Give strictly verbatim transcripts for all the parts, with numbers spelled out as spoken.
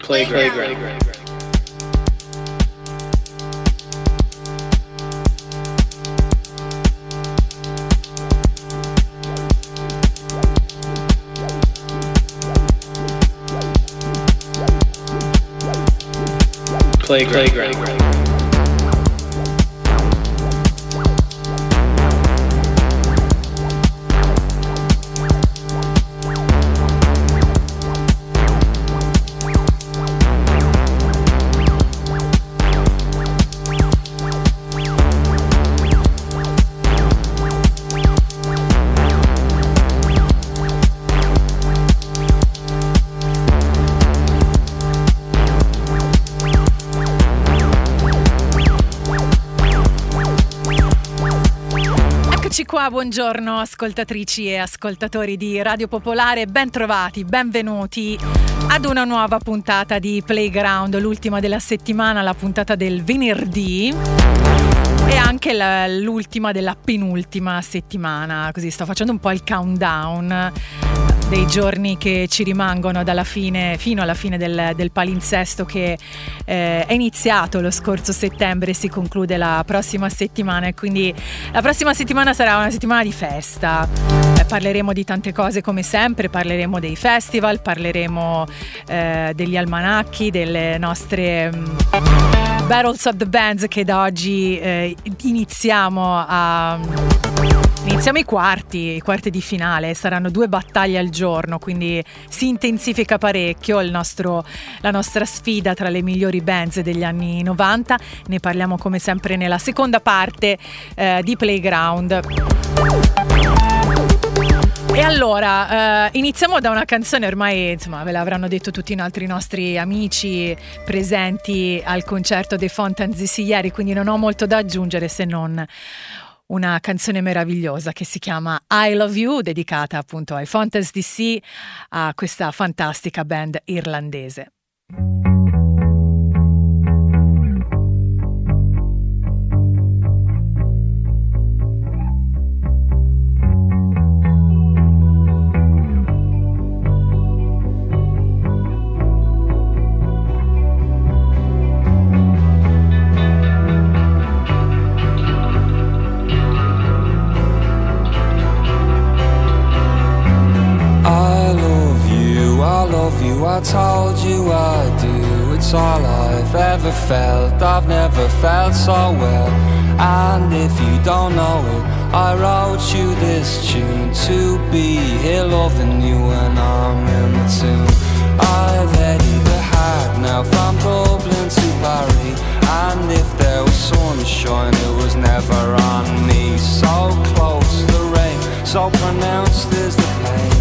Playground. Playground. Playground. Playground. Qua, buongiorno ascoltatrici e ascoltatori di Radio Popolare, ben trovati, benvenuti ad una nuova puntata di Playground, l'ultima della settimana, la puntata del venerdì e anche la, l'ultima della penultima settimana, così sto facendo un po' il countdown dei giorni che ci rimangono dalla fine fino alla fine del, del palinsesto che eh, è iniziato lo scorso settembre e si conclude la prossima settimana, e quindi la prossima settimana sarà una settimana di festa. Eh, parleremo di tante cose come sempre, parleremo dei festival, parleremo eh, degli almanacchi, delle nostre um, Battles of the Bands che da oggi eh, iniziamo a... Iniziamo i quarti, i quarti di finale, saranno due battaglie al giorno, quindi si intensifica parecchio il nostro, la nostra sfida tra le migliori bands degli anni novanta. Ne parliamo come sempre nella seconda parte eh, di Playground. E allora, eh, iniziamo da una canzone, ormai insomma ve l'avranno detto tutti i altri nostri amici presenti al concerto dei Fontaine's D C ieri, quindi non ho molto da aggiungere se non una canzone meravigliosa che si chiama I Love You, dedicata appunto ai Fontaine's D C, a questa fantastica band irlandese. I told you I do, it's all I've ever felt. I've never felt so well. And if you don't know it, I wrote you this tune to be here loving you when I'm in the tune. I've headed the hard now from Dublin to Paris, and if there was sunshine it was never on me. So close the rain, so pronounced is the pain.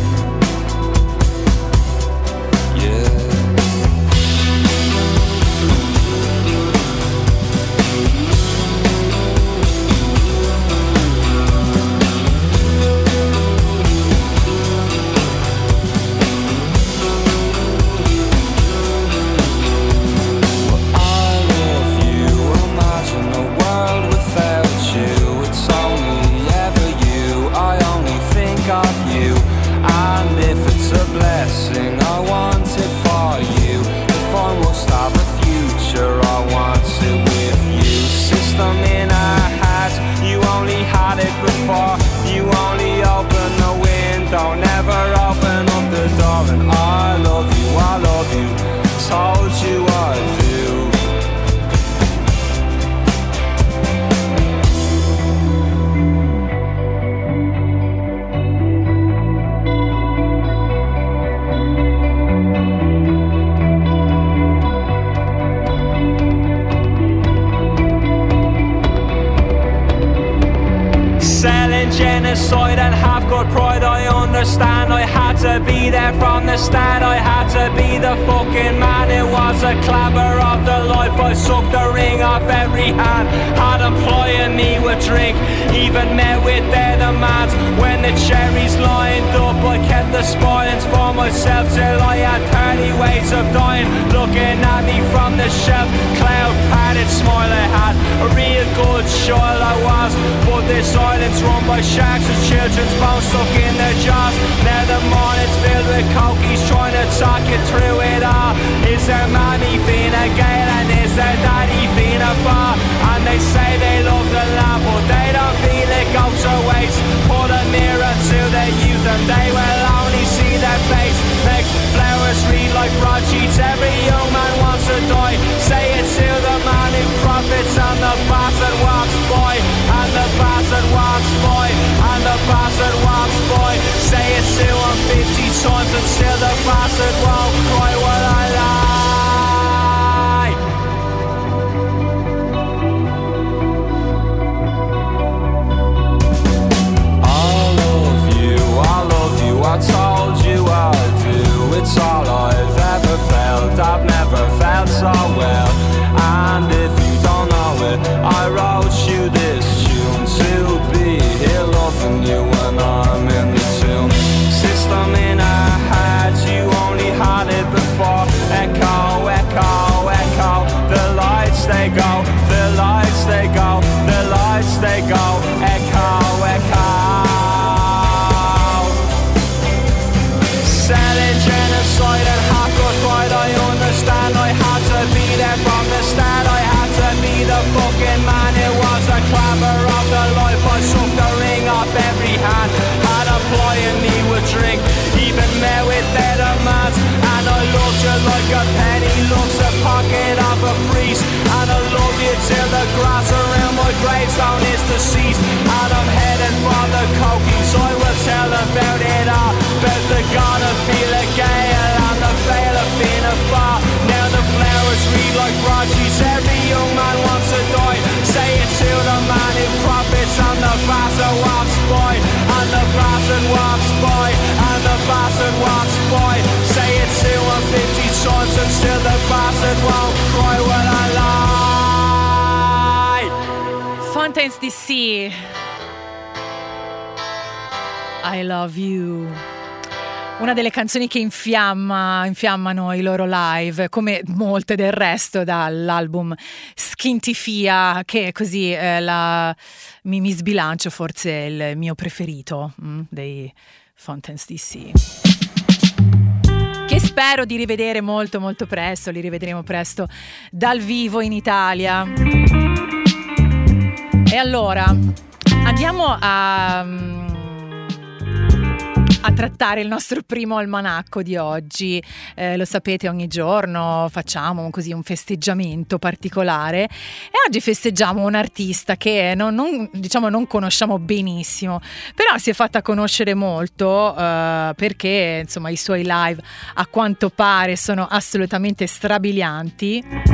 Genocide and have got pride, I understand. I had to be there from the start, I had to be the fucking man. It was a clabber of the life, I sucked the ring off every hand. Had them flying me with drink, even met with their demands. When the cherries lined up, I kept the spoilings for myself till I had thirty ways of dying. Looking at me from the shelf, cloud padded smile I had. A real good child I was, but this island's run by sharks with children's bones stuck in their jaws. Now the morning's filled with cokies trying to talk you through it all. Is Is their mommy Fina Gael and is their daddy Fina Far? And they say they love the land but they don't feel it goes to waste. Put a mirror to their youth and they will only see their face. Makes flowers read like broadsheets, every young man wants to die. Say it to the man who profits and the bastard walks by. And the bastard walks by. And the bastard walks by. Say it to him fifty times and still the bastard won't cry. What I lie. I love you, I love you, I told you I do. It's all I've ever felt, I've never felt so well. And if you don't know it, I wrote you this tune to be here loving you when I'm in the tune. System in our heads, you only had it before. Echo, echo, echo, the lights they go, the lights they go, the lights they go. Echo, echo. Selling genocide and hardcore pride, I understand. I had to be there from the start. I had to be the fucking man. It was a clamor of the life. I sucked the ring off every hand. Had a ply and me would drink, even met with dead demands. And I loved you like a penny loves the pocket of a priest. And I love you till the grass around my gravestone is deceased. And I'm headed for the cokies, I will tell about it all. About the god of Fila Gael and the veil of Fina Far. Now the flowers read like broadsheets, every young man wants to die. Say it to the man who profits and the bastard walks by. And the bastard walks by. And the bastard walks by. Say it to him fifty times and still the bastard won't cry when I lie. Fountains D C, I Love You. Una delle canzoni che infiamma, infiammano i loro live, come molte del resto dall'album Skintifia, che così eh, la, mi, mi sbilancio, forse il mio preferito mm, dei Fountains D C. Che spero di rivedere molto molto presto, li rivedremo presto dal vivo in Italia. E allora, andiamo a... a trattare il nostro primo almanacco di oggi. Eh, lo sapete, ogni giorno facciamo così un festeggiamento particolare e oggi festeggiamo un artista che non, non, diciamo non conosciamo benissimo, però si è fatta conoscere molto eh, perché insomma i suoi live a quanto pare sono assolutamente strabilianti.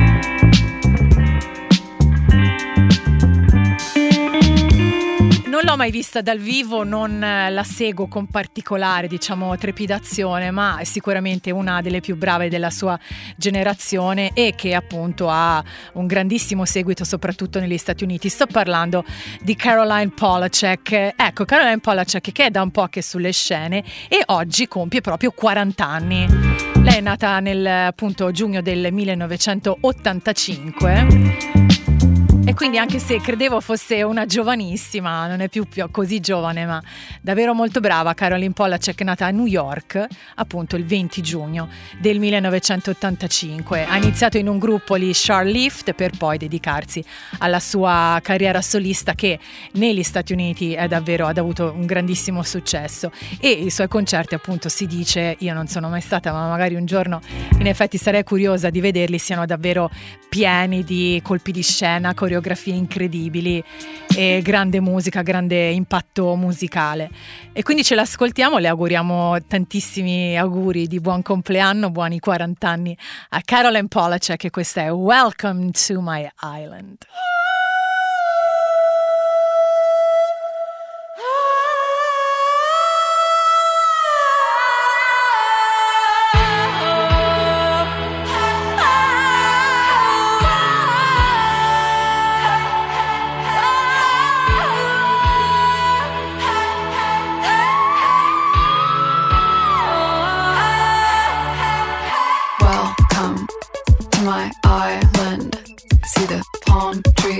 Non l'ho mai vista dal vivo, non la seguo con particolare, diciamo, trepidazione, ma è sicuramente una delle più brave della sua generazione e che appunto ha un grandissimo seguito soprattutto negli Stati Uniti. Sto parlando di Caroline Polachek. Ecco, Caroline Polachek che è da un po' che sulle scene e oggi compie proprio quaranta anni. Lei è nata nel appunto giugno del millenovecentottantacinque. E quindi anche se credevo fosse una giovanissima, non è più, più così giovane, ma davvero molto brava. Caroline Polachek è nata a New York, appunto il venti giugno del millenovecentottantacinque. Ha iniziato in un gruppo lì, Charlift, per poi dedicarsi alla sua carriera solista che negli Stati Uniti è davvero, ha avuto un grandissimo successo. E i suoi concerti, appunto, si dice, io non sono mai stata, ma magari un giorno in effetti sarei curiosa di vederli, siano davvero pieni di colpi di scena, coreografie incredibili e grande musica, grande impatto musicale. E quindi ce l'ascoltiamo, le auguriamo tantissimi auguri di buon compleanno, buoni quaranta anni a Caroline Polachek, e questa è Welcome to My Island. My island, see the palm trees.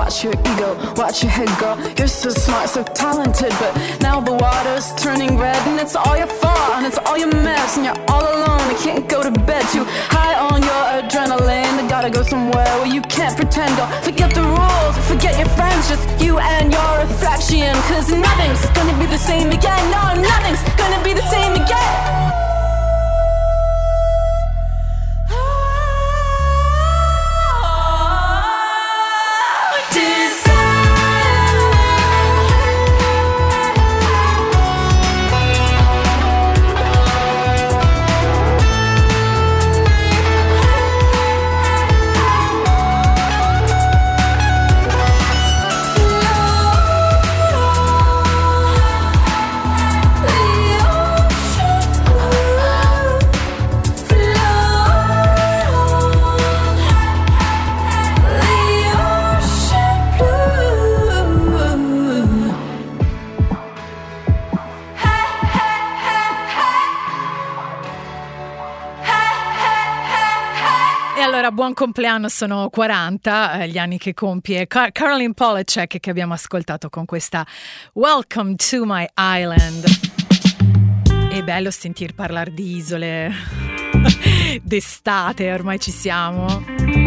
watch your ego, watch your head go. You're so smart, so talented, but now the water's turning red, and it's all your fault, and it's all your mess, and you're all alone, and can't go to bed. Too high on your adrenaline, I gotta go somewhere where you can't pretend. Go forget the rules, forget your friends, just you and your reflection. Cause nothing's gonna be the same again. No, nothing's gonna be the same again. Buon compleanno, sono quaranta eh, gli anni che compie Car- Caroline Polachek, che abbiamo ascoltato con questa Welcome to My Island. È bello sentir parlare di isole d'estate, ormai ci siamo.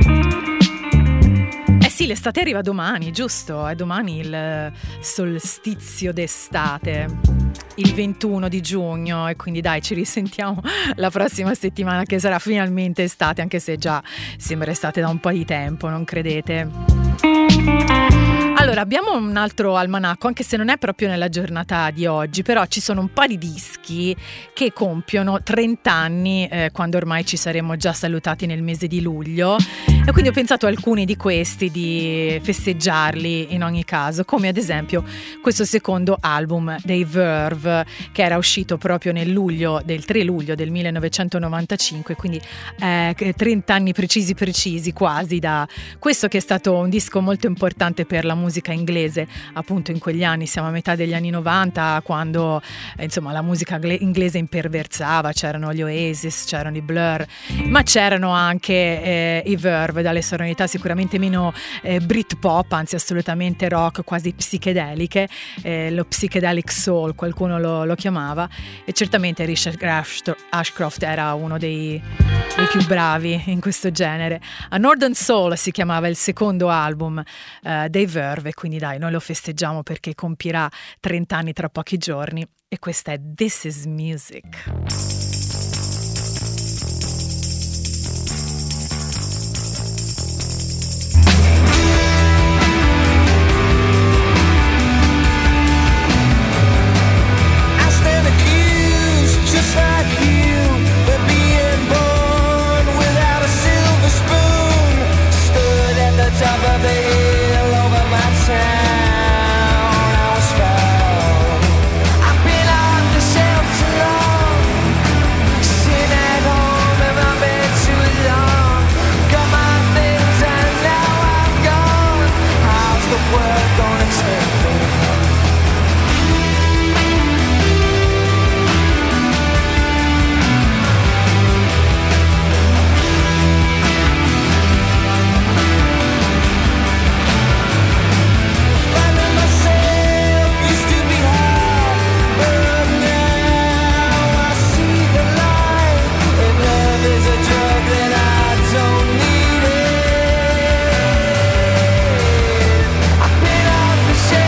Eh sì, l'estate arriva domani, giusto? È domani il solstizio d'estate, il ventuno di giugno, e quindi dai, ci risentiamo la prossima settimana, che sarà finalmente estate, anche se già sembra estate da un po' di tempo, non credete? Allora, abbiamo un altro almanacco, anche se non è proprio nella giornata di oggi, però ci sono un po' di dischi che compiono trenta anni, eh, quando ormai ci saremo già salutati nel mese di luglio, e quindi ho pensato a alcuni di questi di festeggiarli in ogni caso, come ad esempio questo secondo album dei Verve, che era uscito proprio nel luglio del tre luglio del millenovecentonovantacinque, quindi eh, trenta anni precisi precisi quasi da questo, che è stato un disco molto importante per la musica inglese, appunto in quegli anni, siamo a metà degli anni novanta, quando eh, insomma la musica inglese imperversava, c'erano gli Oasis, c'erano i Blur, ma c'erano anche eh, i Verve, dalle sonorità sicuramente meno eh, Britpop, anzi assolutamente rock, quasi psichedeliche, eh, lo psychedelic soul qualcuno lo, lo chiamava, e certamente Richard Ashcroft era uno dei, dei più bravi in questo genere. A Northern Soul si chiamava il secondo album eh, dei Verve, quindi dai, noi lo festeggiamo perché compirà trenta anni tra pochi giorni, e questa è This Is Music. Just like you, for being born without a silver spoon. Stood at the top of the hill over my town, I was found. I've been on the shelf too long, sitting at home in my bed too long. Got my things and now I'm gone. How's the world gonna take me? Shit.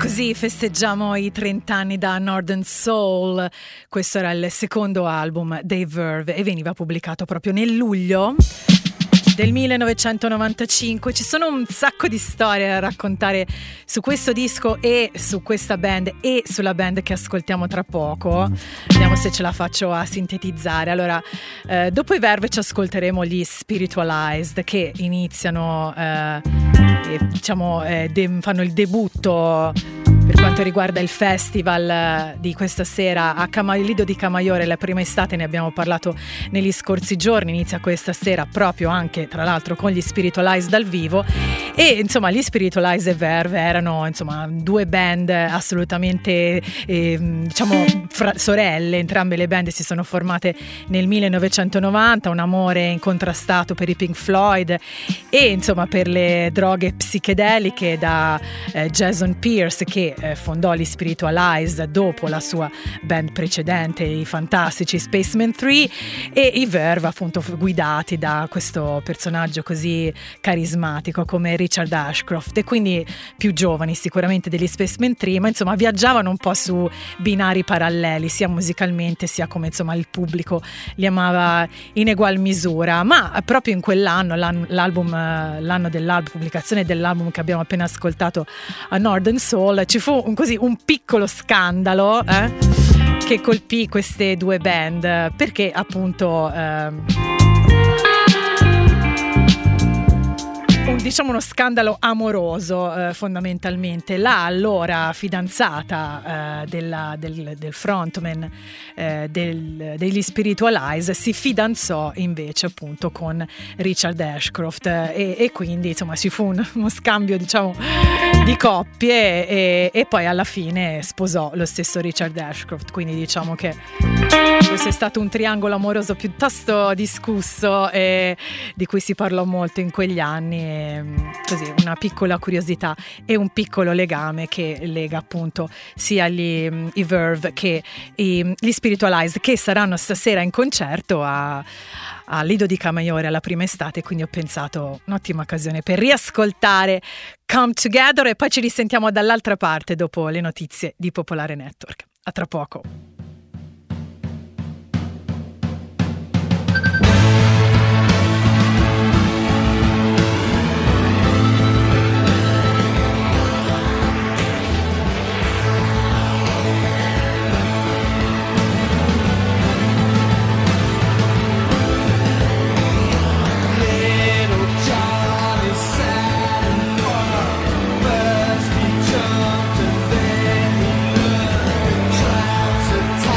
Così festeggiamo i trenta anni da Northern Soul. Questo era il secondo album dei Verve e veniva pubblicato proprio nel luglio del millenovecentonovantacinque. Ci sono un sacco di storie da raccontare su questo disco e su questa band e sulla band che ascoltiamo tra poco. Vediamo se ce la faccio a sintetizzare. Allora, eh, dopo i Verve ci ascolteremo gli Spiritualized, che iniziano eh, e, diciamo eh, de- fanno il debutto per quanto riguarda il festival di questa sera a Cama- Lido di Camaiore, la prima estate, ne abbiamo parlato negli scorsi giorni. Inizia questa sera proprio anche tra l'altro con gli Spiritualized dal vivo, e insomma gli Spiritualized e Verve erano insomma due band assolutamente eh, diciamo fra- sorelle. Entrambe le band si sono formate nel millenovecentonovanta, un amore incontrastato per i Pink Floyd e insomma per le droghe psichedeliche da eh, Jason Pierce, che eh, fondò gli Spiritualized dopo la sua band precedente, i fantastici Spacemen tre, e i Verve appunto guidati da questo personaggio così carismatico come Richard Ashcroft, e quindi più giovani sicuramente degli Spacemen tre, ma insomma viaggiavano un po' su binari paralleli sia musicalmente sia come insomma il pubblico li amava in egual misura. Ma proprio in quell'anno, l'anno, l'album, l'anno dell'album, pubblicazione dell'album che abbiamo appena ascoltato a Northern Soul, ci fu un, così un piccolo scandalo eh, che colpì queste due band, perché appunto eh, un, diciamo uno scandalo amoroso eh, fondamentalmente. La allora fidanzata eh, della, del, del frontman eh, del, degli Spiritualized si fidanzò invece appunto con Richard Ashcroft eh, e, e quindi insomma ci fu un, uno scambio diciamo di coppie e, e poi alla fine sposò lo stesso Richard Ashcroft, quindi diciamo che questo è stato un triangolo amoroso piuttosto discusso e di cui si parlò molto in quegli anni. E, così una piccola curiosità e un piccolo legame che lega appunto sia gli, i Verve che i, gli Spiritualized, che saranno stasera in concerto a a Lido di Camaiore alla prima estate, quindi ho pensato un'ottima occasione per riascoltare Come Together e poi ci risentiamo dall'altra parte dopo le notizie di Popolare Network. A tra poco. Time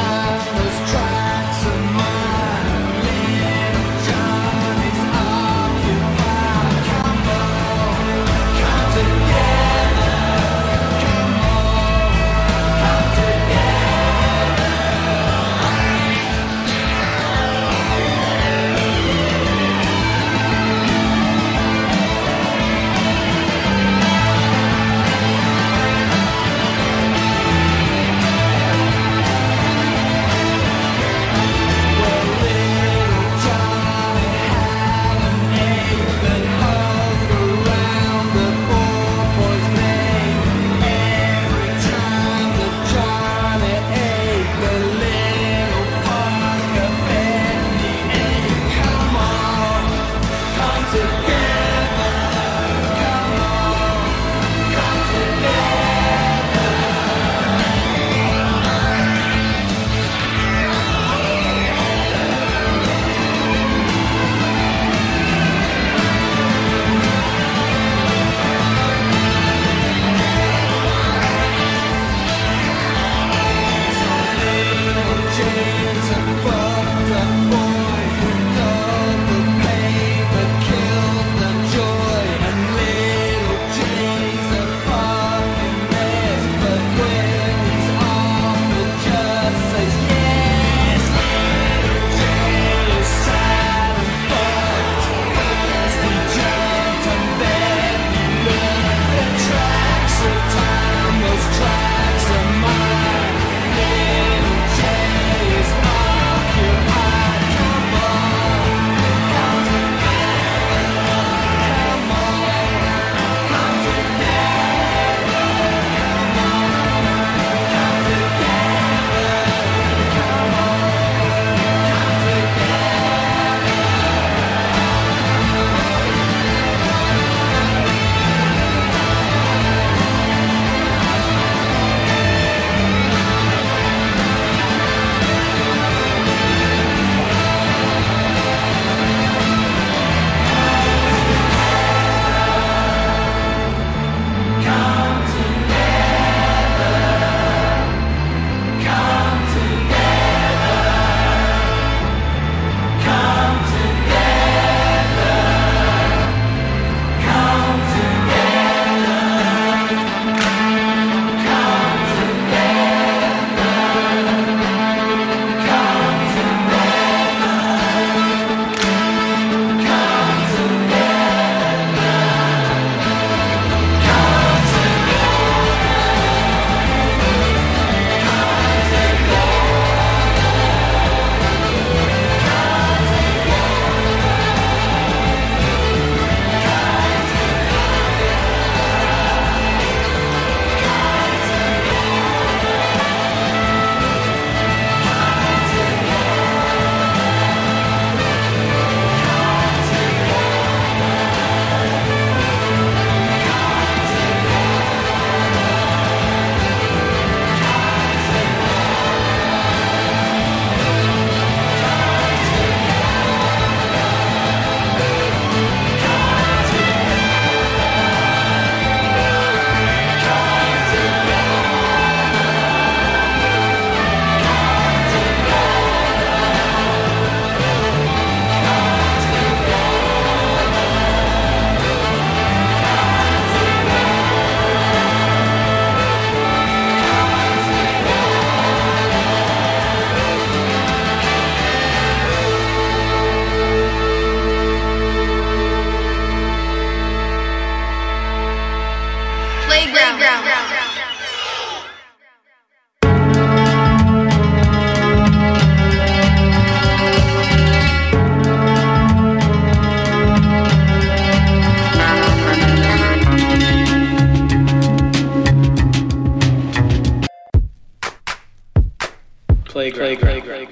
playground. playground.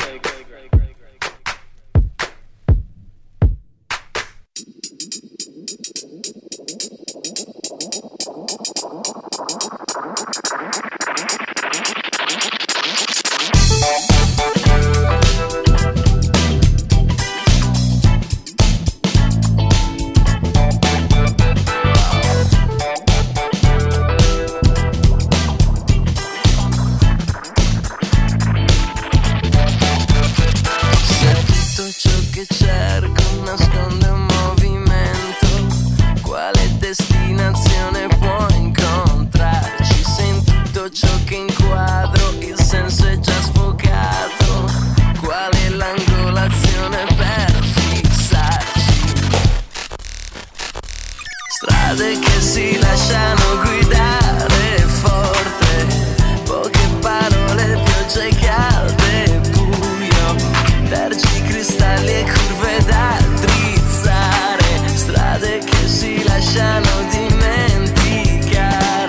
Strade che si lasciano guidare forte, poche parole, pioggia e calde, buio, tergi, cristalli e curve da drizzare, strade che si lasciano dimenticare.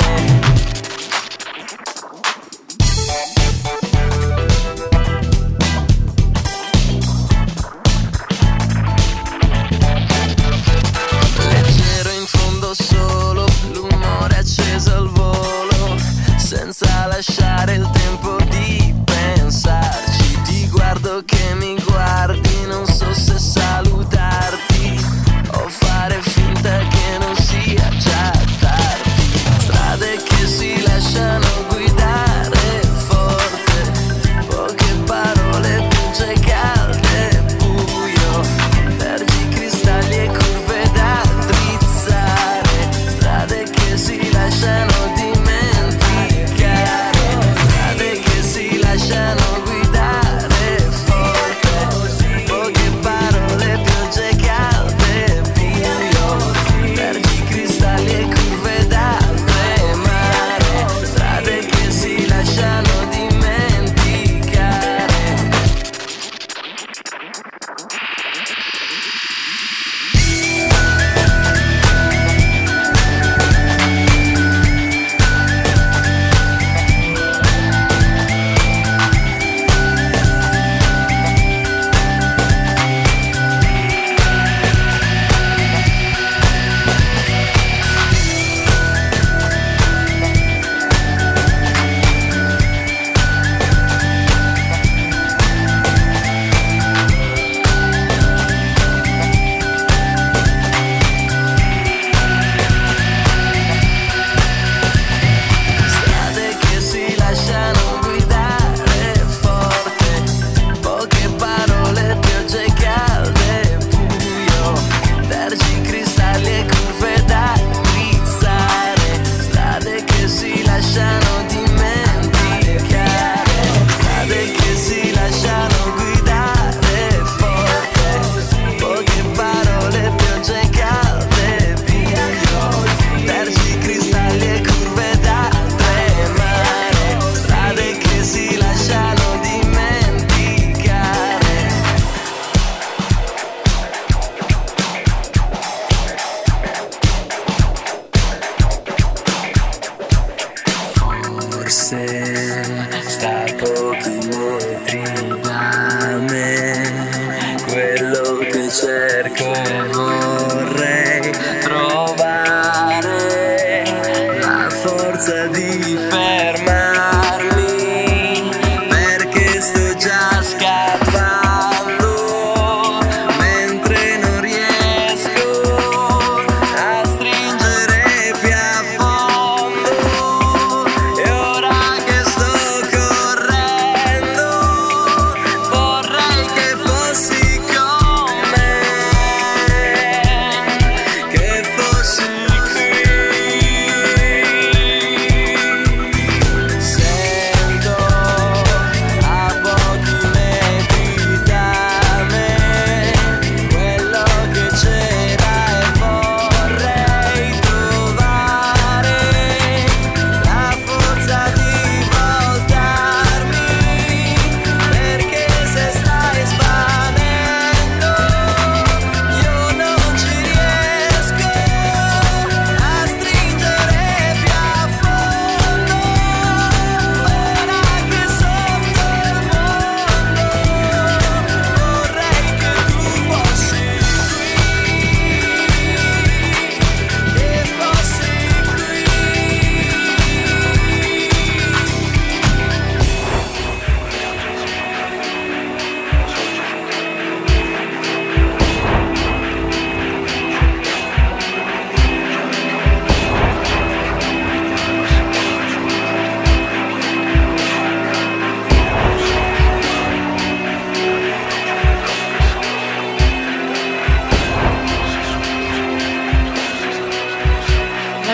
Solo l'umore acceso al volo, senza lasciare il tempo di pensarci. Ti guardo che mi guardi, non so se salutarti o fare finta che non sia già tardi. Strade che si lasciano guidare forte, poche parole, pioggia e calde, buio, tergi, cristalli e curve da drizzare, strade che si lasciano dimenticare, strade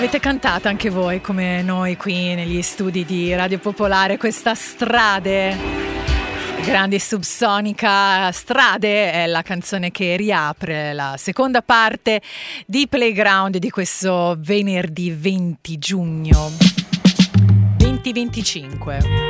L'avete cantata anche voi come noi qui negli studi di Radio Popolare, questa Strade, grandi Subsonica. Strade è la canzone che riapre la seconda parte di Playground di questo venerdì venti giugno duemilaventicinque.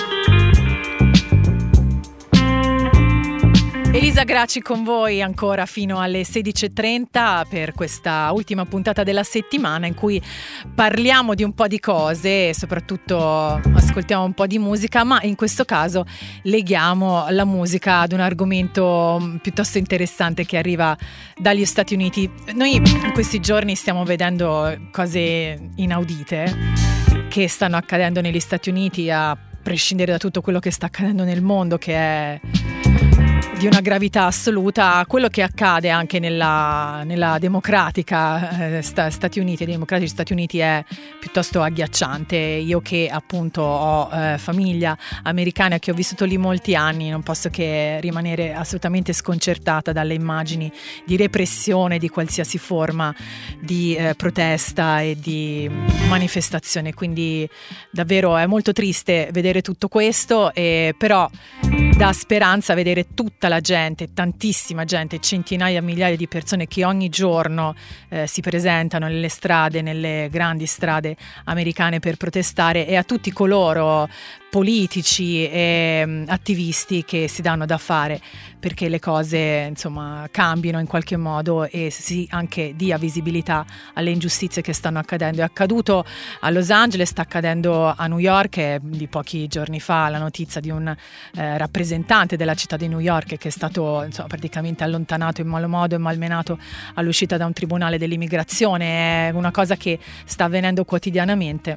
Elisa Gracci con voi ancora fino alle sedici e trenta per questa ultima puntata della settimana in cui parliamo di un po' di cose e soprattutto ascoltiamo un po' di musica, ma in questo caso leghiamo la musica ad un argomento piuttosto interessante che arriva dagli Stati Uniti. Noi in questi giorni stiamo vedendo cose inaudite che stanno accadendo negli Stati Uniti, a prescindere da tutto quello che sta accadendo nel mondo, che è di una gravità assoluta. Quello che accade anche nella, nella democratica eh, sta, Stati Uniti, dei democratici Stati Uniti, è piuttosto agghiacciante. Io che appunto ho eh, famiglia americana, che ho vissuto lì molti anni, non posso che rimanere assolutamente sconcertata dalle immagini di repressione di qualsiasi forma di eh, protesta e di manifestazione. Quindi davvero è molto triste vedere tutto questo, e però dà speranza vedere tutta la gente, tantissima gente, centinaia, migliaia di persone che ogni giorno eh, si presentano nelle strade, nelle grandi strade americane per protestare, e a tutti coloro politici e um, attivisti che si danno da fare perché le cose insomma cambino in qualche modo e si anche dia visibilità alle ingiustizie che stanno accadendo. È accaduto a Los Angeles, sta accadendo a New York. È di pochi giorni fa la notizia di un eh, rappresentante della città di New York che è stato insomma praticamente allontanato in malo modo e malmenato all'uscita da un tribunale dell'immigrazione. È una cosa che sta avvenendo quotidianamente.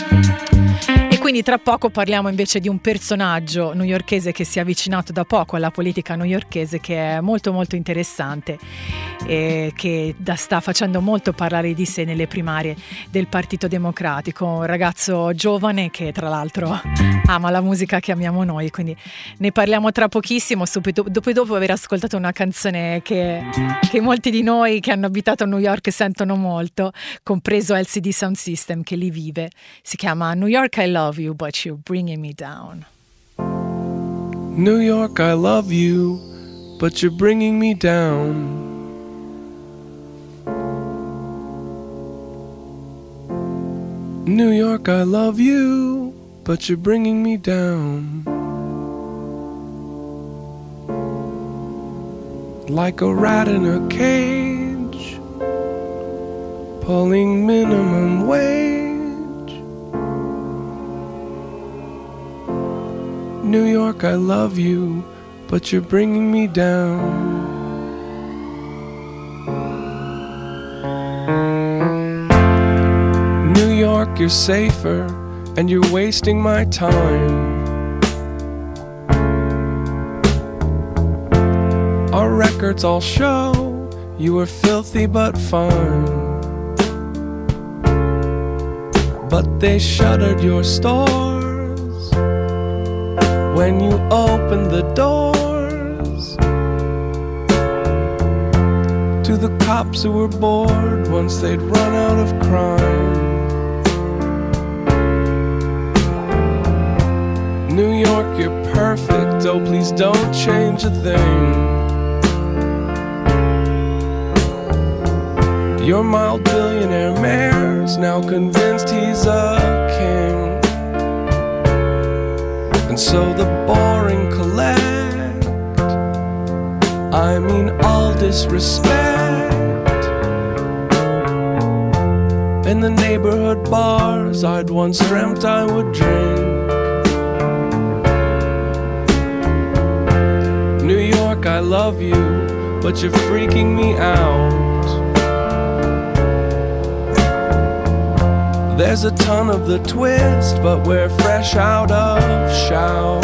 E quindi tra poco parliamo invece di un personaggio newyorkese che si è avvicinato da poco alla politica newyorkese, che è molto molto interessante e che da, sta facendo molto parlare di sé nelle primarie del Partito Democratico. Un ragazzo giovane che tra l'altro ama la musica che amiamo noi, quindi ne parliamo tra pochissimo, subito, dopo, dopo aver ascoltato una canzone che, che molti di noi che hanno abitato a New York sentono molto, compreso L C D Sound System che lì vive. Si chiama New York I Love You But You're Bringing Me Down. New York I love you but you're bringing me down. New York I love you but you're bringing me down. Like a rat in a cage, pulling minimum wage. New York, I love you, but you're bringing me down. New York, you're safer, and you're wasting my time. Our records all show you were filthy but fine. But they shuttered your stores when you opened the doors to the cops who were bored once they'd run out of crime. New York, you're perfect, oh please don't change a thing. Your mild billionaire mayor's now convinced he's a king. And so the boring collect, I mean all disrespect. In the neighborhood bars I'd once dreamt I would drink. New York, I love you, but you're freaking me out. There's a ton of the twist, but we're fresh out of shout.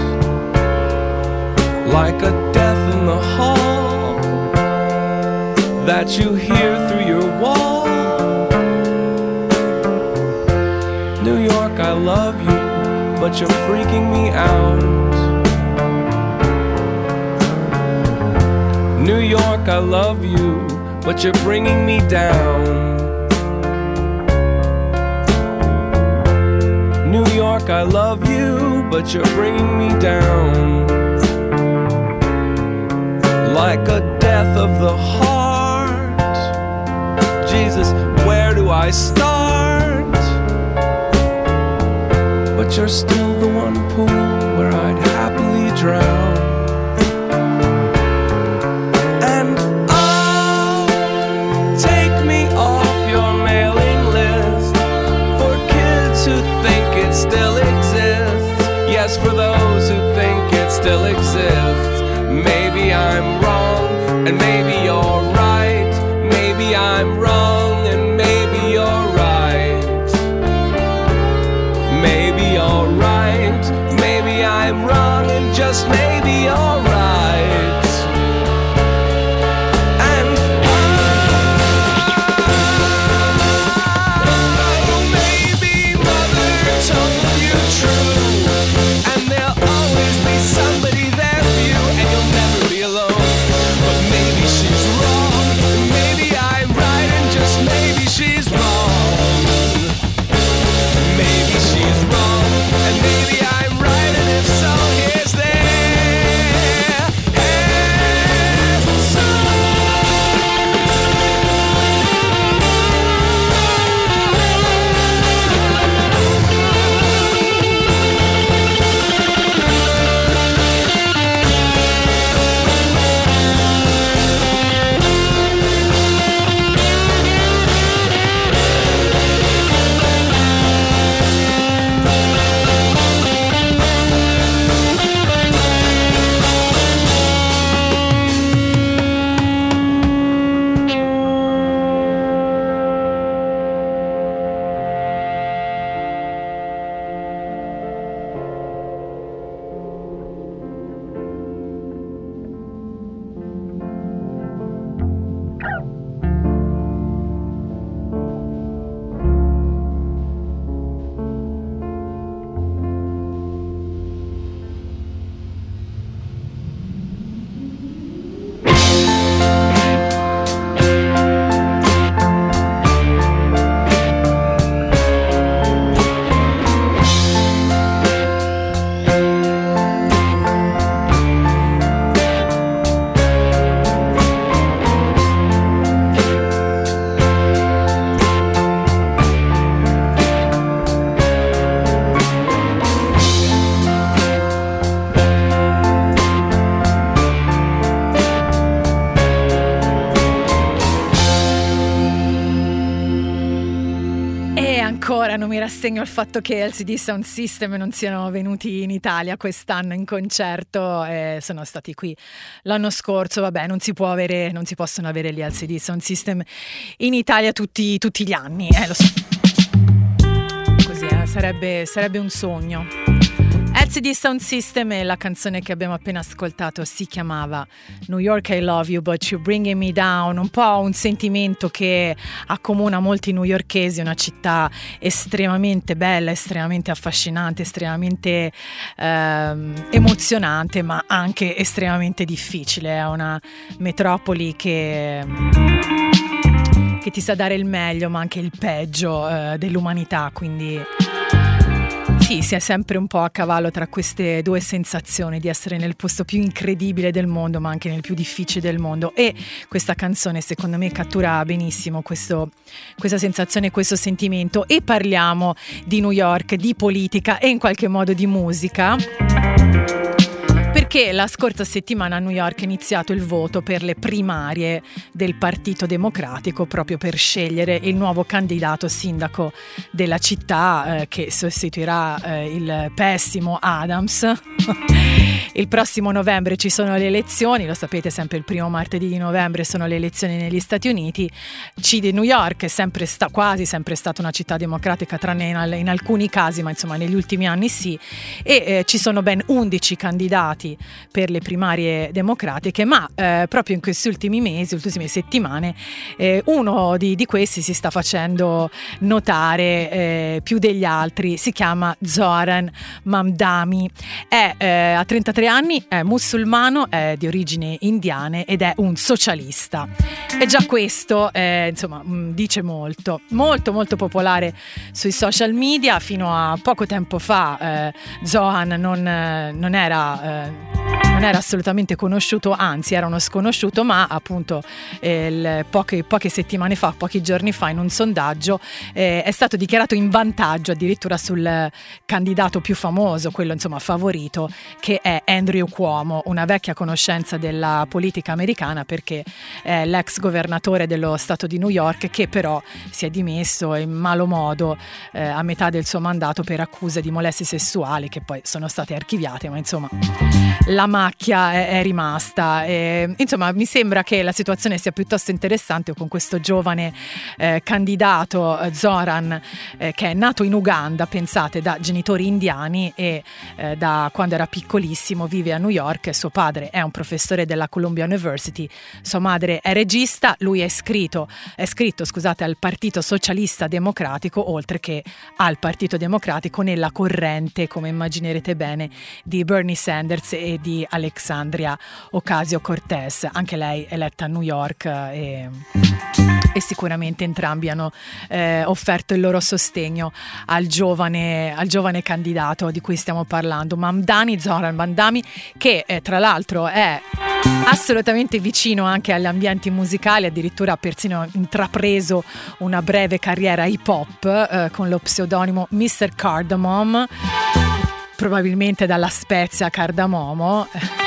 Like a death in the hall that you hear through your wall. New York, I love you, but you're freaking me out. New York, I love you, but you're bringing me down. York, I love you, but you're bringing me down. Like a death of the heart. Jesus, where do I start? But you're still the one pool where I'd happily drown. And oh, take me off your mailing list for kids who think it still exists. Yes, for those who think it still exists. Maybe I'm wrong, and maybe you're right. Maybe I'm wrong, and maybe you're right. Maybe you're right. Maybe I'm wrong, and just maybe you're right. And oh, maybe mother told you true, and there'll always be somebody there for you, and you'll never be alone. But maybe she's wrong, and maybe I'm right, and just maybe she's wrong. Maybe she's wrong, and maybe I'm right, and if so, here's there. Non mi rassegno al fatto che L C D Sound System non siano venuti in Italia quest'anno in concerto, eh, sono stati qui l'anno scorso. Vabbè, non si può avere, non si possono avere gli L C D Sound System in Italia tutti, tutti gli anni, eh, lo so. Così eh, sarebbe, sarebbe un sogno. L C D Sound System, e la canzone che abbiamo appena ascoltato si chiamava New York I Love You But You're Bringing Me Down, un po' un sentimento che accomuna molti newyorkesi, una città estremamente bella, estremamente affascinante, estremamente ehm, emozionante, ma anche estremamente difficile. È una metropoli che... che ti sa dare il meglio ma anche il peggio eh, dell'umanità, quindi sì, si è sempre un po' a cavallo tra queste due sensazioni di essere nel posto più incredibile del mondo ma anche nel più difficile del mondo, e questa canzone secondo me cattura benissimo questo, questa sensazione, questo sentimento. E parliamo di New York, di politica e in qualche modo di musica, perché la scorsa settimana a New York è iniziato il voto per le primarie del Partito Democratico, proprio per scegliere il nuovo candidato sindaco della città, eh, che sostituirà eh, il pessimo Adams. Il prossimo novembre ci sono le elezioni, lo sapete, sempre il primo martedì di novembre sono le elezioni negli Stati Uniti. C di New York è sempre sta, quasi sempre stata una città democratica, tranne in, in alcuni casi, ma insomma negli ultimi anni sì, e eh, ci sono ben undici candidati per le primarie democratiche, ma eh, proprio in questi ultimi mesi, ultime settimane, eh, uno di, di questi si sta facendo notare eh, più degli altri. Si chiama Zoran Mamdani, è eh, a trentatré anni, è musulmano, è di origini indiane ed è un socialista. E già questo eh, insomma mh, dice molto, molto molto popolare sui social media. Fino a poco tempo fa eh, Zohan non, eh, non era eh, non era assolutamente conosciuto, anzi era uno sconosciuto, ma appunto eh, il, poche, poche settimane fa, pochi giorni fa, in un sondaggio eh, è stato dichiarato in vantaggio addirittura sul candidato più famoso, quello insomma favorito, che è Andrew Cuomo, una vecchia conoscenza della politica americana, perché è l'ex governatore dello stato di New York, che però si è dimesso in malo modo eh, a metà del suo mandato per accuse di molestie sessuali che poi sono state archiviate, ma insomma la macchia è, è rimasta. E, insomma, mi sembra che la situazione sia piuttosto interessante con questo giovane eh, candidato Zoran, eh, che è nato in Uganda, pensate, da genitori indiani, e eh, da quando era piccolissimo vive a New York. Suo padre è un professore della Columbia University, sua madre è regista. Lui è iscritto, è iscritto scusate, al Partito Socialista Democratico, oltre che al Partito Democratico nella corrente, come immaginerete bene, di Bernie Sanders e di Alexandria Ocasio-Cortez, anche lei eletta a New York, e, e sicuramente entrambi hanno eh, offerto il loro sostegno al giovane, al giovane candidato di cui stiamo parlando, Mamdani, Zoran Mamdani, che eh, tra l'altro è assolutamente vicino anche agli ambienti musicali, addirittura ha persino intrapreso una breve carriera hip hop eh, con lo pseudonimo mister Cardamom, probabilmente dalla spezia cardamomo.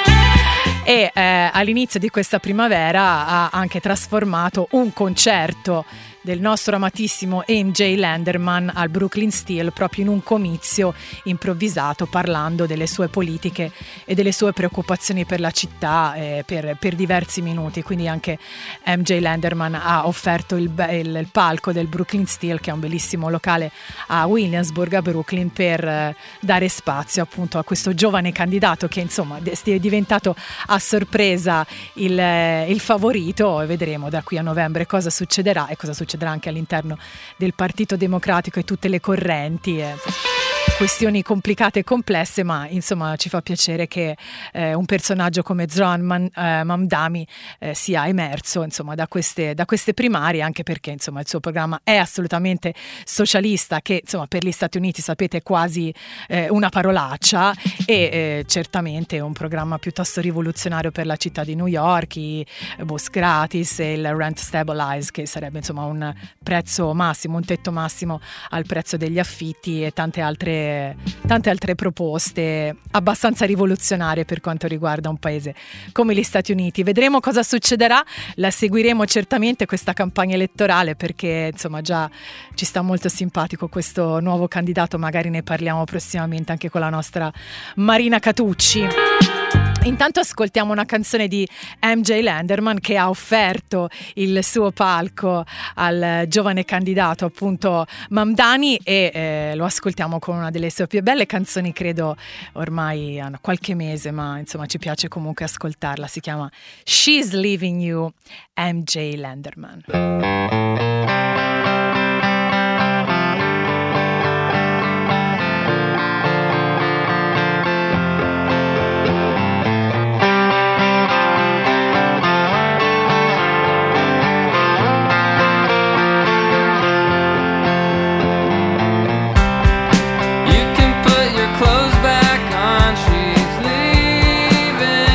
E eh, all'inizio di questa primavera ha anche trasformato un concerto del nostro amatissimo M J Lenderman al Brooklyn Steel proprio in un comizio improvvisato, parlando delle sue politiche e delle sue preoccupazioni per la città eh, per, per diversi minuti. Quindi anche M J Lenderman ha offerto il, il, il palco del Brooklyn Steel, che è un bellissimo locale a Williamsburg, a Brooklyn, per eh, dare spazio appunto a questo giovane candidato che insomma è diventato a sorpresa il, il favorito, e vedremo da qui a novembre cosa succederà e cosa succederà anche all'interno del Partito Democratico e tutte le correnti. Eh. Questioni complicate e complesse, ma insomma ci fa piacere che eh, un personaggio come Zoran Man, eh, Mamdani eh, sia emerso insomma da queste, da queste primarie, anche perché insomma il suo programma è assolutamente socialista, che insomma per gli Stati Uniti sapete è quasi eh, una parolaccia, e eh, certamente un programma piuttosto rivoluzionario per la città di New York, i bus gratis e il rent stabilize, che sarebbe insomma un prezzo massimo, un tetto massimo al prezzo degli affitti, e tante altre tante altre proposte abbastanza rivoluzionarie per quanto riguarda un paese come gli Stati Uniti. Vedremo cosa succederà, la seguiremo certamente questa campagna elettorale, perché insomma già ci sta molto simpatico questo nuovo candidato. Magari ne parliamo prossimamente anche con la nostra Marina Catucci. Intanto ascoltiamo una canzone di M J Lenderman, che ha offerto il suo palco al giovane candidato appunto Mamdani, e eh, lo ascoltiamo con una delle sue più belle canzoni, credo ormai hanno qualche mese, ma insomma ci piace comunque ascoltarla. Si chiama She's Leaving You, M J Lenderman.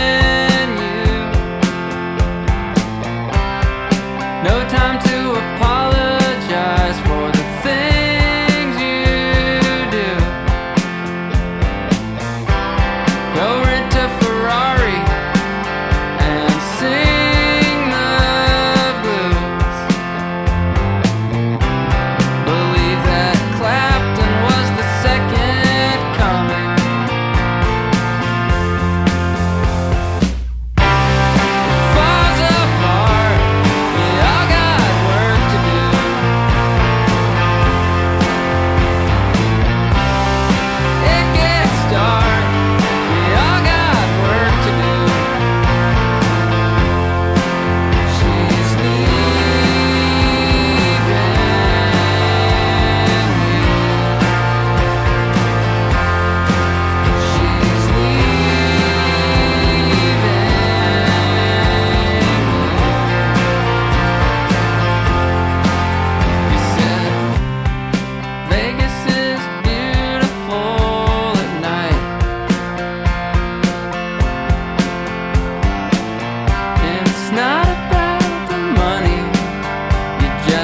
No time to apologize.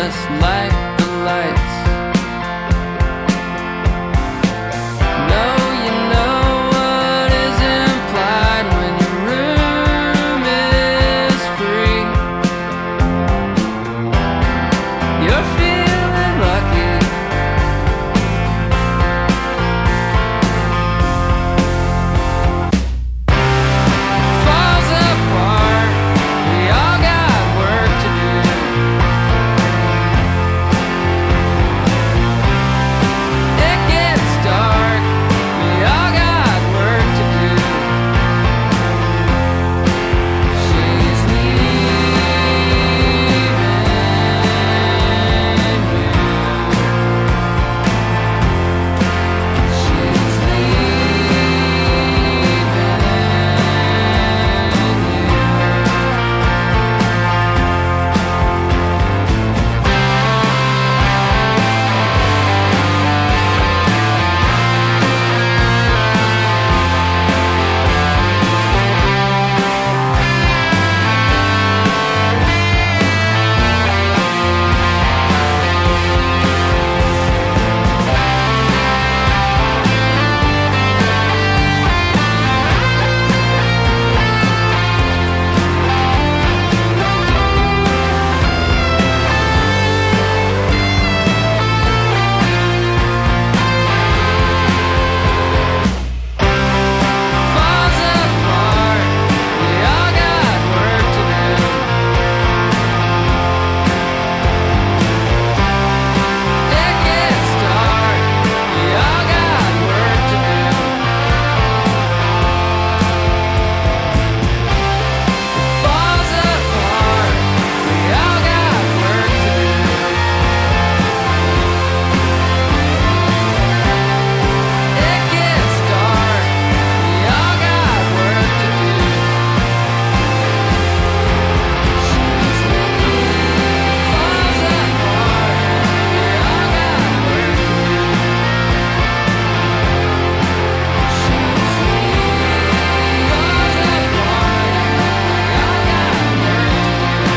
just like the lights. No, you know what is implied when your room is free. You're feeling lucky. Falls apart, we all got work to do. It gets dark, we all got work to do. She's leaving you. She's leaving you. Falls apart, we all got work to do. It gets dark, we all got work to do. Falls apart, we all got work to do. It gets dark, we all got work to do. She's leaving. Falls apart, we all got work to do. She's leaving. Falls apart, we all got work to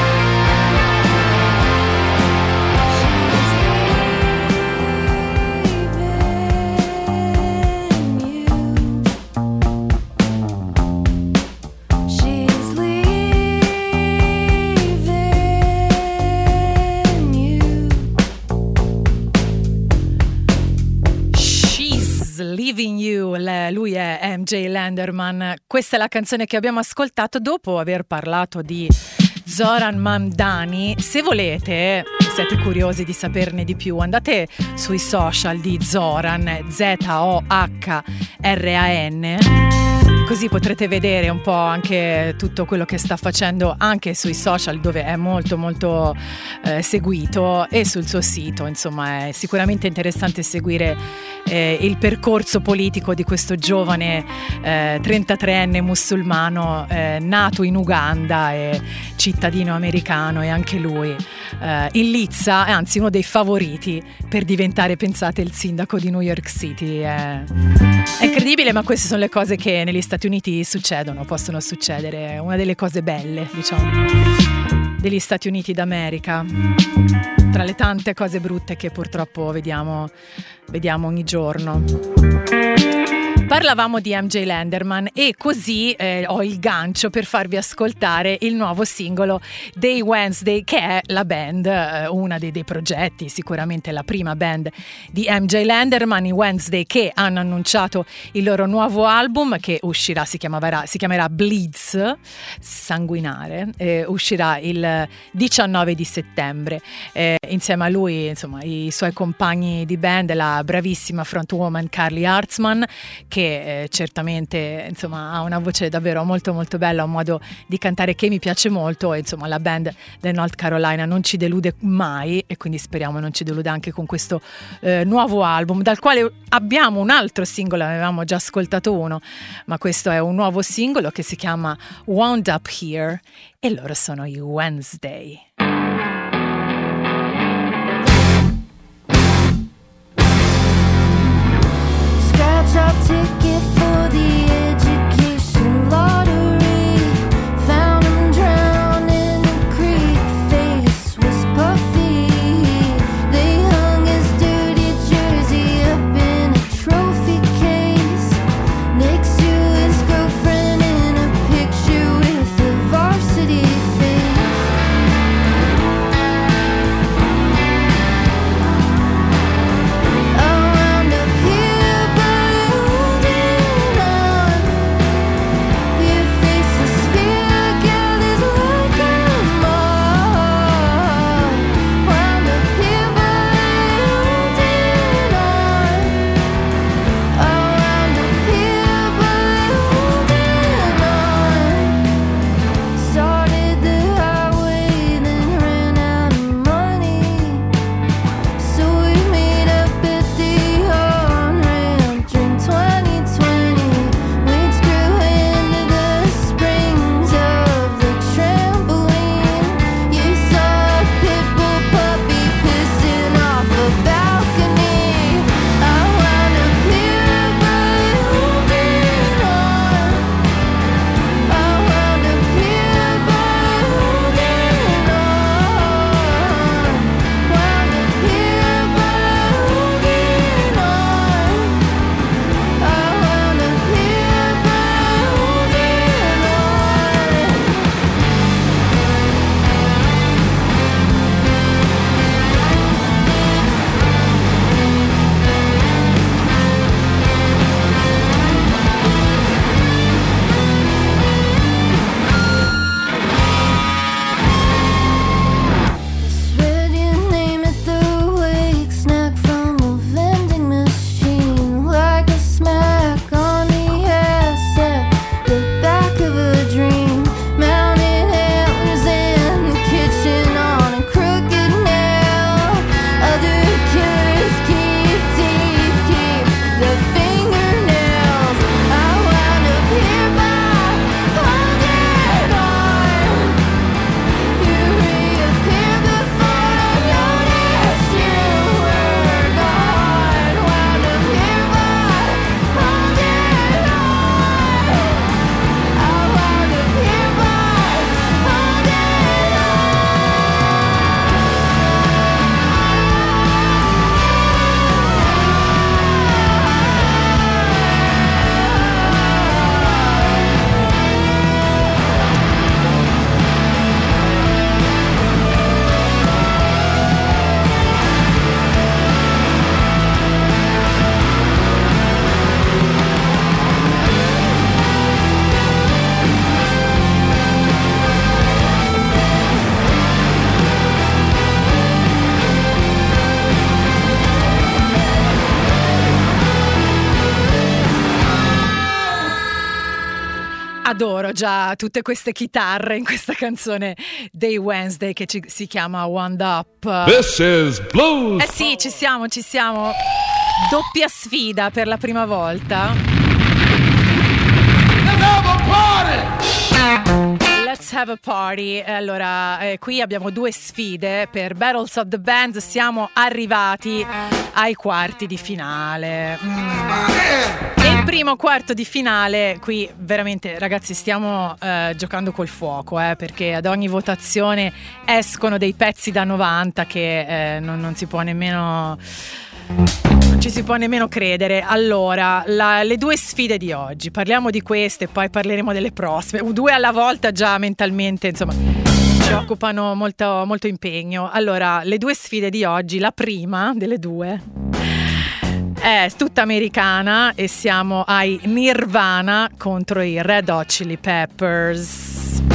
do. She's leaving you. She's Leaving You, Le- lui è M J Lenderman. Questa è la canzone che abbiamo ascoltato dopo aver parlato di Zoran Mamdani. Se volete, siete curiosi di saperne di più, andate sui social di Zoran, Z O H R A N, così potrete vedere un po' anche tutto quello che sta facendo anche sui social, dove è molto molto eh, seguito, e sul suo sito. Insomma, è sicuramente interessante seguire eh, il percorso politico di questo giovane eh, trentatreenne musulmano eh, nato in Uganda e cittadino americano, e anche lui eh, in lizza, anzi uno dei favoriti per diventare, pensate, il sindaco di New York City. È, è incredibile, ma queste sono le cose che negli Stati Uniti succedono, possono succedere. È una delle cose belle, diciamo, degli Stati Uniti d'America, tra le tante cose brutte che purtroppo vediamo, vediamo ogni giorno. Parlavamo di M J Lenderman e così eh, ho il gancio per farvi ascoltare il nuovo singolo dei Wednesday, che è la band, eh, una dei, dei progetti, sicuramente la prima band di M J Lenderman, i Wednesday, che hanno annunciato il loro nuovo album che uscirà, si chiamerà, si chiamerà Bleeds, sanguinare, eh, uscirà il diciannove di settembre. Eh, insieme a lui, insomma, i suoi compagni di band, la bravissima frontwoman Carly Hartzman, che eh, certamente, insomma, ha una voce davvero molto molto bella, un modo di cantare che mi piace molto, e insomma la band del North Carolina non ci delude mai, e quindi speriamo non ci deluda anche con questo eh, nuovo album, dal quale abbiamo un altro singolo, avevamo già ascoltato uno, ma questo è un nuovo singolo che si chiama Wound Up Here, e loro sono i Wednesday. Scratch our ticket for the education lottery. Found him drowned in a creek. Face was puffy. Adoro già tutte queste chitarre in questa canzone dei Wednesday che ci, si chiama Wound Up. This is Blues. Eh sì, ci siamo, ci siamo. Doppia sfida per la prima volta. Let's have a party. Let's have a party. Allora, eh, qui abbiamo due sfide per Battles of the Bands. Siamo arrivati ai quarti di finale. Mm. Il primo quarto di finale, qui veramente ragazzi stiamo eh, giocando col fuoco, eh, perché ad ogni votazione escono dei pezzi da novanta che eh, non, non si può nemmeno... Non ci si può nemmeno credere. Allora, la, le due sfide di oggi, parliamo di queste, poi parleremo delle prossime. Due alla volta già mentalmente, insomma, ci occupano molto, molto impegno. Allora, le due sfide di oggi, la prima delle due è tutta americana e siamo ai Nirvana contro i Red Hot Chili Peppers.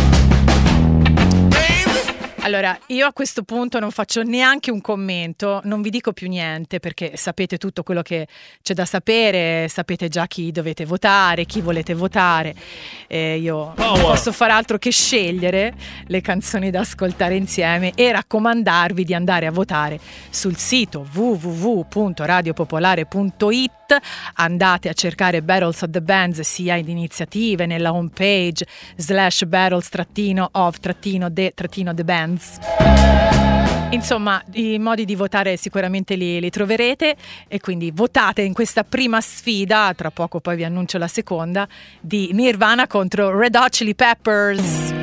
Allora, io a questo punto non faccio neanche un commento, non vi dico più niente perché sapete tutto quello che c'è da sapere, sapete già chi dovete votare, chi volete votare. Eh, io non posso fare altro che scegliere le canzoni da ascoltare insieme e raccomandarvi di andare a votare sul sito w w w punto radio popolare punto it. Andate a cercare Battles of the Bands sia in iniziative nella homepage slash battles trattino of trattino de trattino the bands. Insomma, i modi di votare sicuramente li, li troverete e quindi votate in questa prima sfida, tra poco poi vi annuncio la seconda, di Nirvana contro Red Hot Chili Peppers.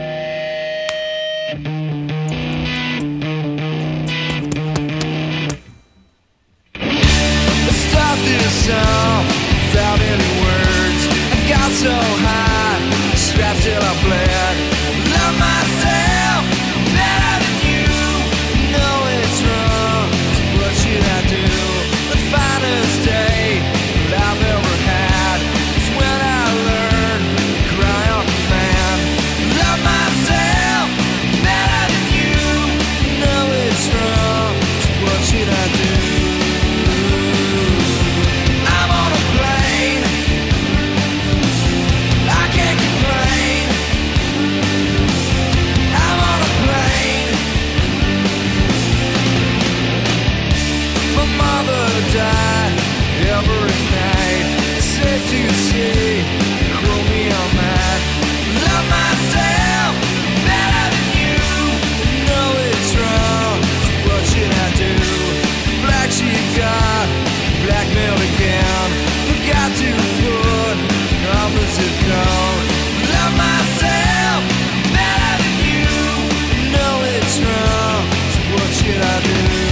Song without any words. I got so high, strapped till I bled. Love myself better than you. Know it's wrong, so what should I do? The finest day that I've ever had is when I learned to cry on command. Love myself better than you. Know it's wrong, so what should I do? Died every night. Said to see, call me on that. Love myself better than you. Know it's wrong, so what should I do? Black sheep got blackmailed again. Forgot to put numbers to call. Love myself better than you. Know it's wrong, so what should I do?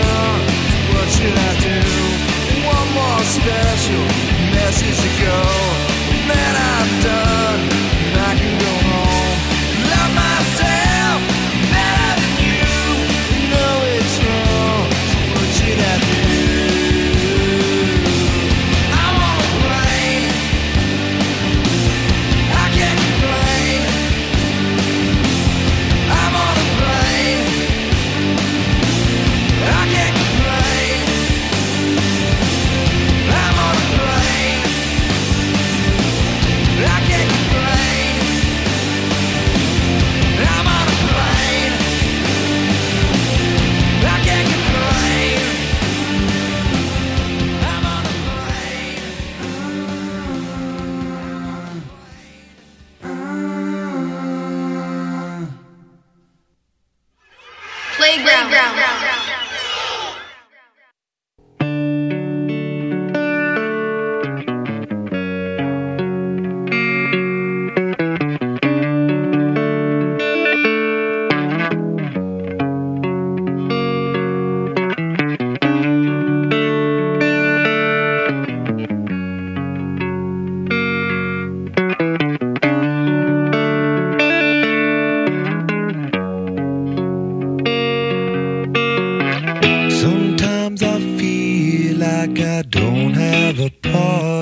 Special message to go.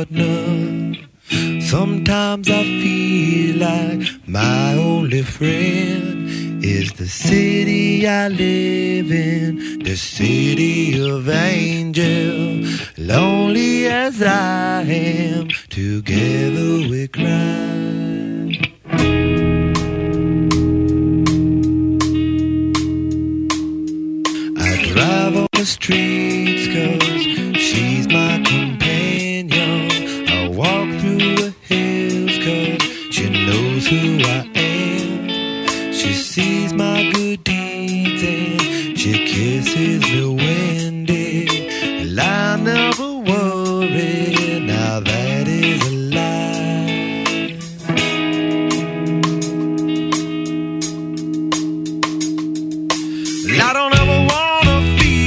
partner. Sometimes I feel like my only friend is the city I live in, the city of angels. Lonely as I am, together we cry. I drive on the streets 'cause she's my companion. I walk through the hills 'cause she knows who I am. She sees my good deeds and she kisses me when day. And I never worry, now that is a lie. I don't ever wanna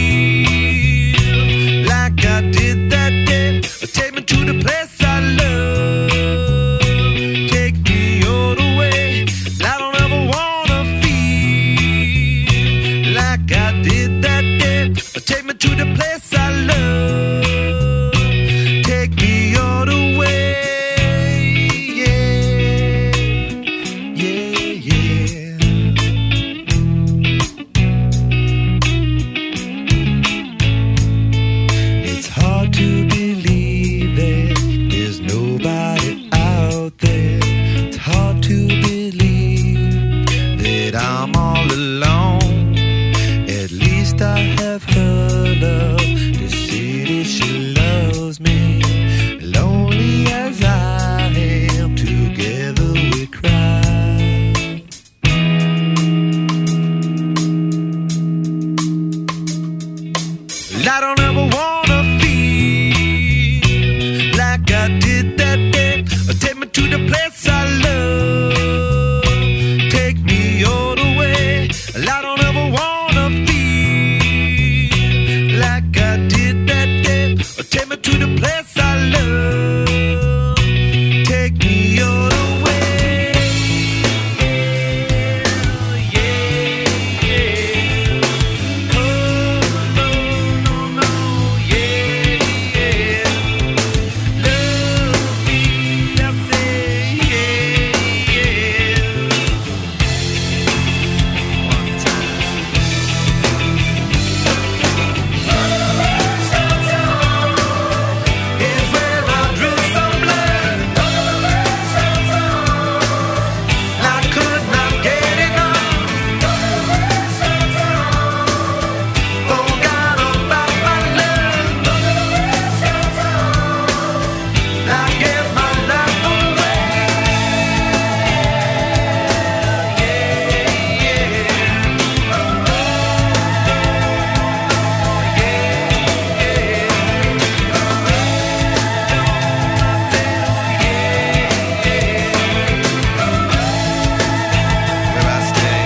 feel like I did that day. Take me to the place I love, take me all the way. I don't ever wanna feel like I did that day. Take me to the place I love, take me all the way. Yeah, yeah, yeah. It's hard to believe that there's nobody out there. It's hard to believe that I'm all alone. At least I have her love, the city she loves me. Lonely as I am, together we cry. I don't ever wanna feel like I did that day. Take me to the place I love, take me all the way. I don't ever wanna feel like I did that day. Take me to the place I love, take me all the way. Yeah, yeah. Oh, no, no, no, yeah, yeah. Love me, I say, yeah, yeah. One time. It's where I drew some blood. I could not get enough. Forgot about my love. I gave my life away. Yeah, where I stay.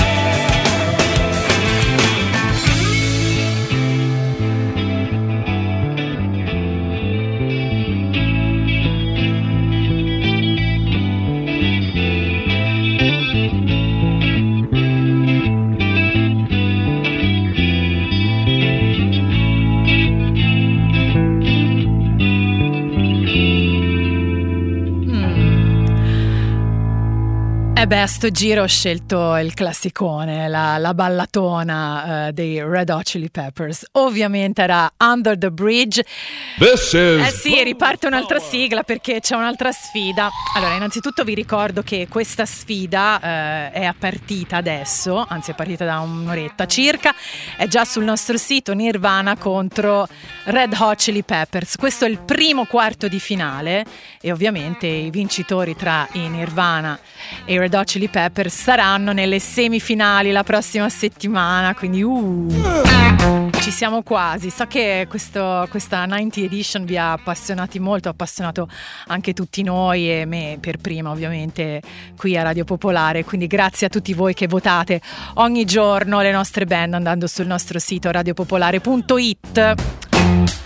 E beh, a sto giro ho scelto il classicone, la, la ballatona eh, dei Red Hot Chili Peppers. Ovviamente era Under the Bridge. This is Eh sì, riparte un'altra sigla perché c'è un'altra sfida. Allora, innanzitutto vi ricordo che questa sfida eh, è partita adesso, anzi è partita da un'oretta circa, è già sul nostro sito, Nirvana contro Red Hot Chili Peppers. Questo è il primo quarto di finale e ovviamente i vincitori tra i Nirvana e i Red Hot Chili Peppers saranno nelle semifinali la prossima settimana, quindi uh, ci siamo quasi. So che questo, questa novanta edition vi ha appassionati molto, ha appassionato anche tutti noi e me per prima ovviamente qui a Radio Popolare, quindi grazie a tutti voi che votate ogni giorno le nostre band andando sul nostro sito radiopopolare punto it.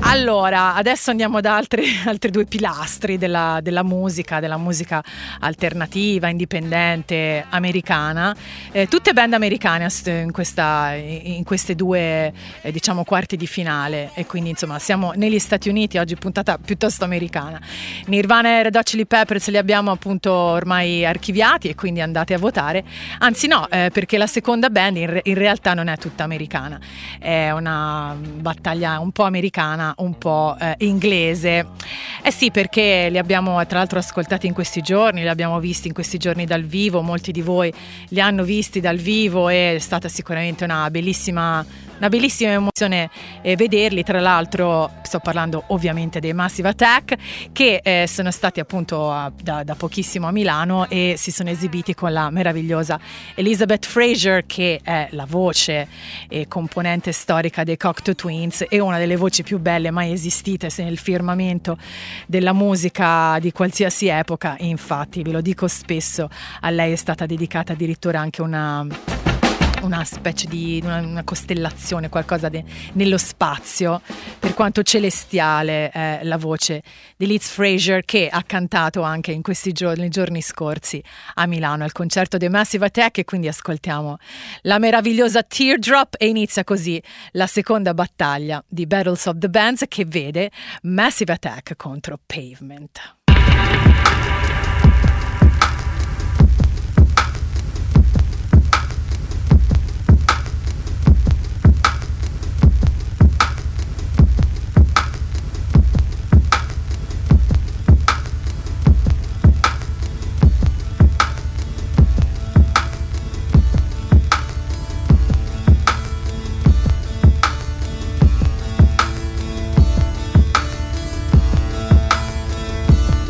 Allora, adesso andiamo ad altri, altri due pilastri della, della musica, della musica alternativa, indipendente, americana. Eh, tutte band americane in, questa, in queste due, eh, diciamo, quarti di finale. E quindi, insomma, siamo negli Stati Uniti, oggi puntata piuttosto americana. Nirvana e Red Hot Chili Peppers li abbiamo appunto ormai archiviati e quindi andate a votare. Anzi no, eh, perché la seconda band in, re- in realtà non è tutta americana. È una battaglia un po' americana, un po' eh, inglese. Eh sì, perché li abbiamo tra l'altro ascoltati in questi giorni, li abbiamo visti in questi giorni dal vivo, molti di voi li hanno visti dal vivo e è stata sicuramente una bellissima una bellissima emozione eh, vederli. Tra l'altro sto parlando ovviamente dei Massive Attack, che eh, sono stati appunto a, da, da pochissimo a Milano e si sono esibiti con la meravigliosa Elizabeth Fraser, che è la voce e componente storica dei Cocteau Twins e una delle voci più belle mai esistite nel firmamento della musica di qualsiasi epoca. E infatti, ve lo dico spesso, a lei è stata dedicata addirittura anche una una specie di una, una costellazione, qualcosa de, nello spazio, per quanto celestiale è la voce di Liz Fraser, che ha cantato anche in questi giorni, nei giorni scorsi a Milano al concerto dei Massive Attack. E quindi ascoltiamo la meravigliosa Teardrop e inizia così la seconda battaglia di Battles of the Bands, che vede Massive Attack contro Pavement. Thank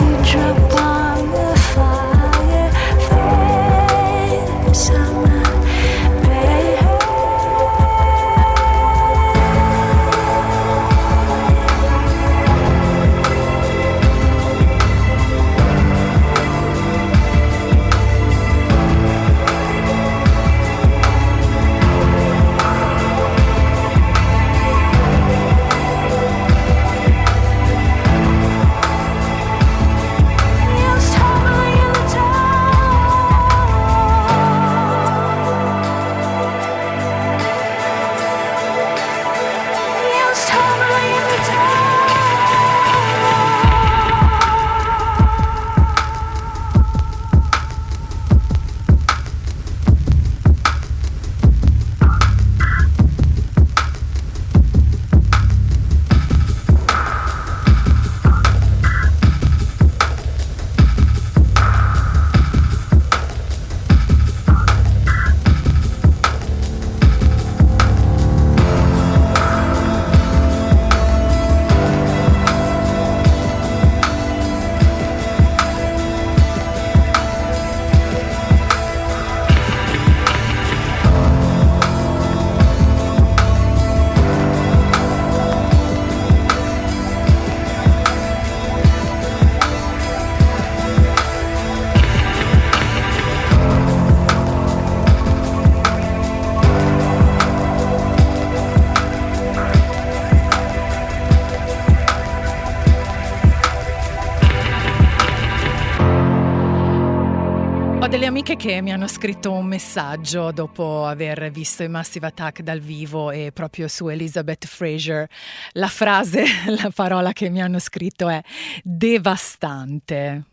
teardrop on the fireplace. I'm not bad. Delle amiche che mi hanno scritto un messaggio dopo aver visto i Massive Attack dal vivo, e proprio su Elizabeth Fraser la frase, la parola che mi hanno scritto è devastante.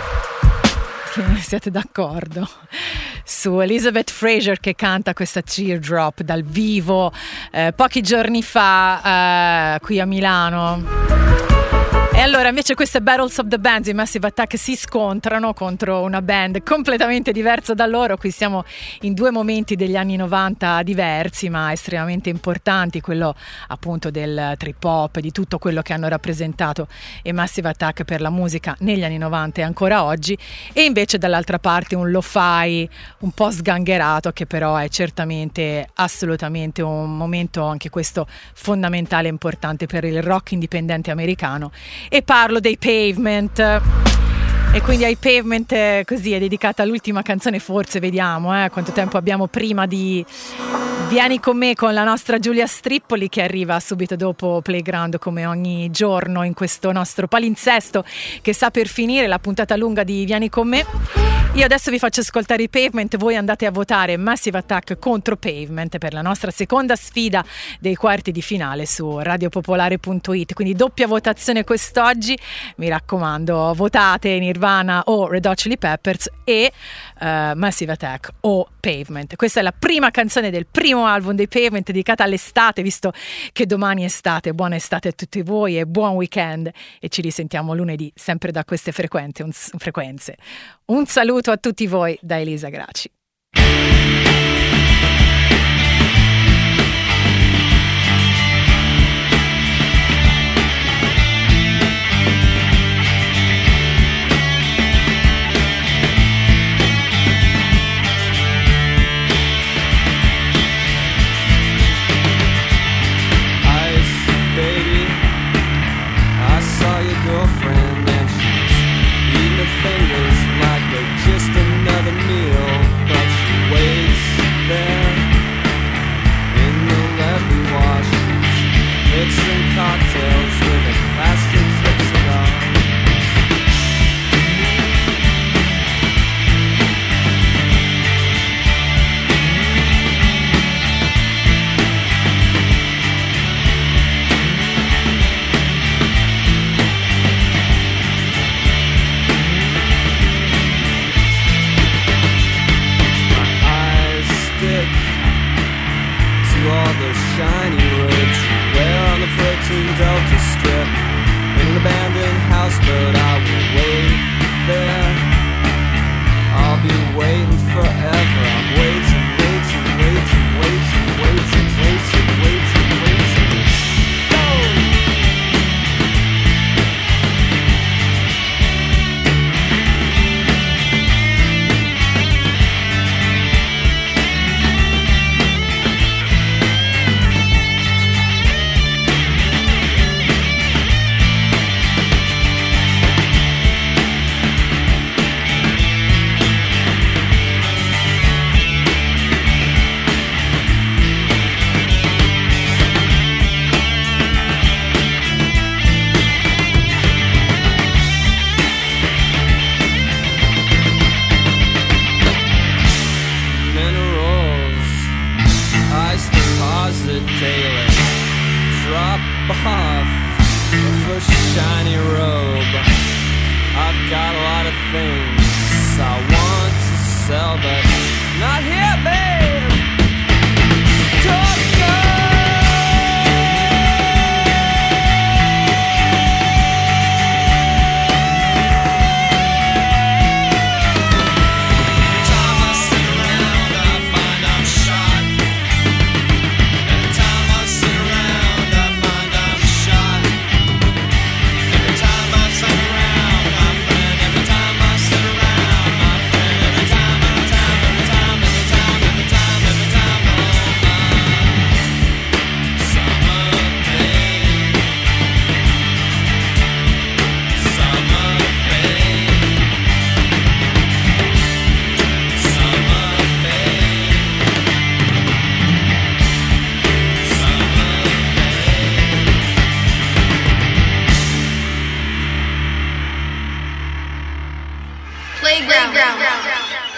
Che siete d'accordo? Su Elizabeth Fraser che canta questa Teardrop dal vivo eh, pochi giorni fa eh, qui a Milano. E allora invece queste Battles of the Bands, i Massive Attack si scontrano contro una band completamente diversa da loro. Qui siamo in due momenti degli anni novanta diversi ma estremamente importanti, quello appunto del trip hop, di tutto quello che hanno rappresentato i Massive Attack per la musica negli anni novanta e ancora oggi, e invece dall'altra parte un lo-fi un po' sgangherato che però è certamente assolutamente un momento anche questo fondamentale e importante per il rock indipendente americano. E parlo dei Pavement, e quindi ai Pavement eh, così è dedicata l'ultima canzone, forse, vediamo eh, quanto tempo abbiamo prima di Vieni con me con la nostra Giulia Strippoli, che arriva subito dopo Playground come ogni giorno in questo nostro palinsesto che sta per finire, la puntata lunga di Vieni con me. Io adesso vi faccio ascoltare i Pavement, voi andate a votare Massive Attack contro Pavement per la nostra seconda sfida dei quarti di finale su radiopopolare punto it, quindi doppia votazione quest'oggi, mi raccomando, votate Nirvana o Red Hot Chili Peppers e uh, Massive Attack o Pavement. Questa è la prima canzone del primo album dei Pavement dedicata all'estate, visto che domani è estate. Buona estate a tutti voi e buon weekend, e ci risentiamo lunedì sempre da queste frequenze. Un, frequenze. Un saluto a tutti voi da Elisa Graci. Girlfriend, and she's eating her fingers like they're just another meal, but she waits things I want to sell, but not here, babe. Talk, Playground. Playground.